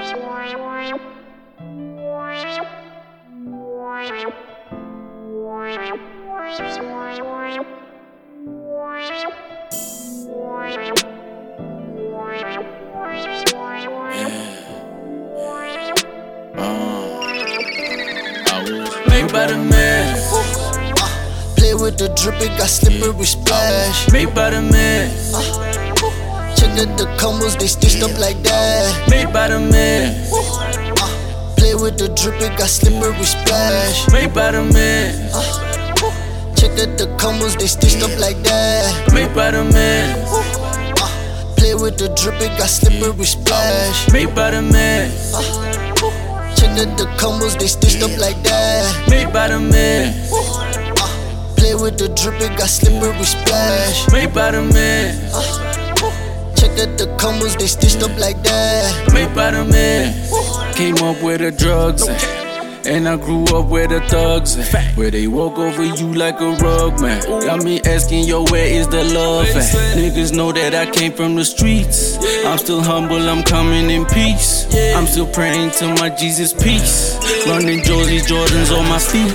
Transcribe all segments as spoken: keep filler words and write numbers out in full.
Made by the man. Uh, play with the drip, it got slippery splash. Made by the man. Uh, check out the combos, they stitched up like that. Made by the man. Uh, play with the drip, it got slippery splash. Made by the man. Uh, check out the combos, they stitched up like that. Made by the man. Uh, play with the drip, it got slippery splash. Made by the man. Uh, check out the combos, they stitched up like that. Made by the man. Uh, play with the drip, it got slippery splash. Made by the man. Uh, check out the combos, they stitched up like that. Made by the man. Came up with the drugs, and I grew up where the thugs at, where they walk over you like a rug, man. Got me asking, yo, where is the love at? Niggas know that I came from the streets. I'm still humble, I'm coming in peace. I'm still praying to my Jesus peace. Running Josie Jordans on my feet.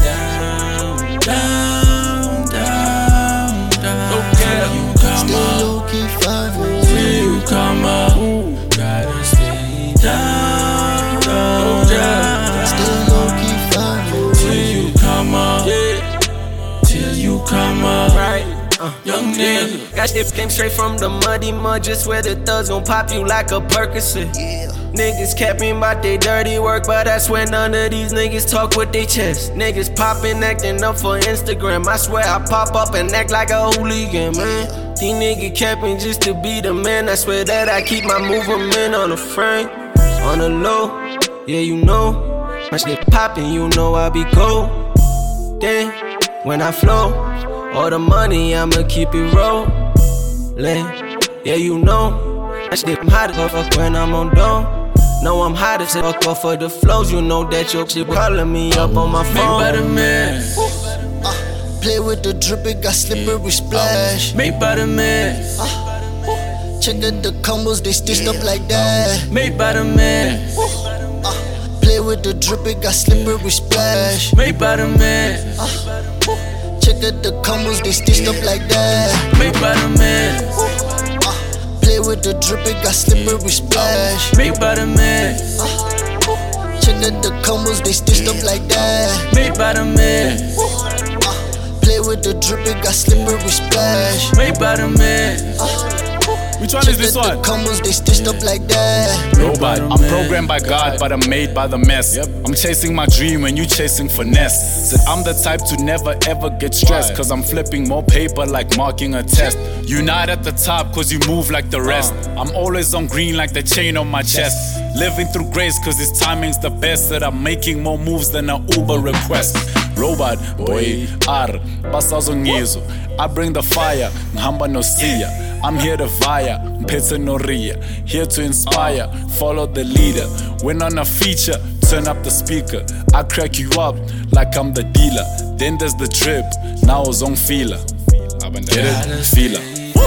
Down, down, down, down. Stay low key flying Till you come up. Gotta stay down, down, down. Stay low key flying Till you come up, yeah. Till you come up, right? Uh, young nigga. That shit came straight from the muddy mud, just where the thugs gon' pop you like a Percocet. Yeah. Niggas capping about they dirty work, but I swear none of these niggas talk with they chest. Niggas popping, acting up for Instagram. I swear I pop up and act like a hooligan, man. These niggas capping just to be the man. I swear that I keep my movement on the frame, on the low. Yeah, you know. My shit poppin', you know I be cold. Then, when I flow, all the money, I'ma keep it rollin'. Yeah, you know, that shit I'm hot as fuck when I'm on dome. Know I'm hot as fuck off of the flows. You know that your shit calling me up on my phone. Made by the man. Uh, play with the drip, it got slippery splash. Made by the man. Uh, check out the combos, they stitched up like that. Made by the man. Uh, play with the drip, it got slippery splash. Made by the man. Uh, check out the combos, they stitched up like that. Made by the man. Uh, play with the drip, it got slippery splash. Made by the man. Uh, check out the combos, they stitched up like that. Made by the man. Uh, play with the drip, it got slippery splash. Made by the man. Uh, Which one is this one? The combos, they stitched up like that. Robot. I'm programmed by God, but I'm made by the mess. I'm chasing my dream and you chasing finesse. Said I'm the type to never ever get stressed, cause I'm flipping more paper like marking a test. You not at the top cause you move like the rest. I'm always on green like the chain on my chest. Living through grace cause this timing's the best. That I'm making more moves than an Uber request. Robot, boy, ar, basazo ngizo. I bring the fire, ngihamba nosiya. I'm here to via, mphethe noria. Here to inspire, follow the leader. When on a feature, turn up the speaker. I crack you up like I'm the dealer. Then there's the drip, now it's on feeler. Get it? Feeler.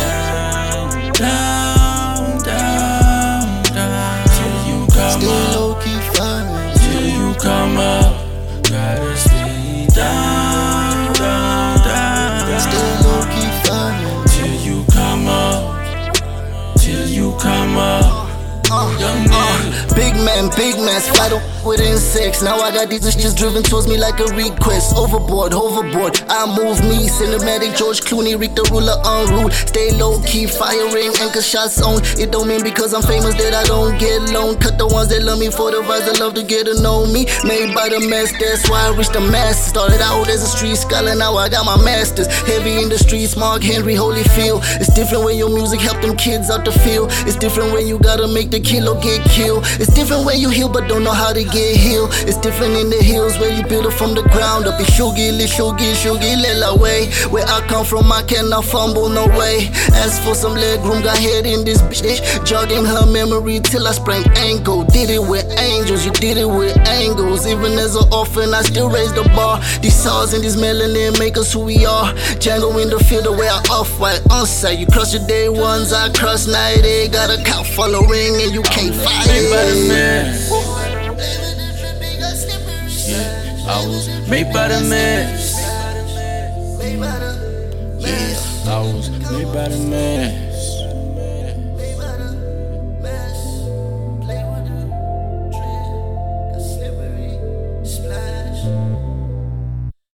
Down, down, down, down. Till you come Stay up. low key flying Till you come up. Gotta stay down, down, down. Stay low key flying Till you come up. Till you come up. Young nigga. Big man, big man's flat up with insects. Now I got these bitches driven towards me like a request. Overboard, hoverboard, I move me. Cinematic George Clooney, Rick the ruler en route. Stay low key, firing, anchor shots on. It don't mean because I'm famous that I don't get loan. Cut the ones that love me for the vibes that love to get to know me. Made by the mess, that's why I reached the master. Started out as a street scholar, now I got my masters. Heavy in the streets, Mark Henry, Holyfield. It's different when your music help them kids out the field. It's different when you gotta make the kilo get killed. It's different when you heal but don't know how to get healed. It's different in the hills where you build it from the ground up. It's shugi, li shugi, shugi, lela way. Where I come from, I cannot fumble, no way. As for some leg room, got head in this bitch. Jogging her memory till I sprained ankle. Did it with angels, you did it with angles. Even as an orphan, I still raise the bar. These stars and these melanin make us who we are. Django in the field, the way I off-white on site. You cross your day ones, I cross night. They got a cow following and you can't fight Made by the man. I was made by the mess. Made by the Yeah, I was made by the mess.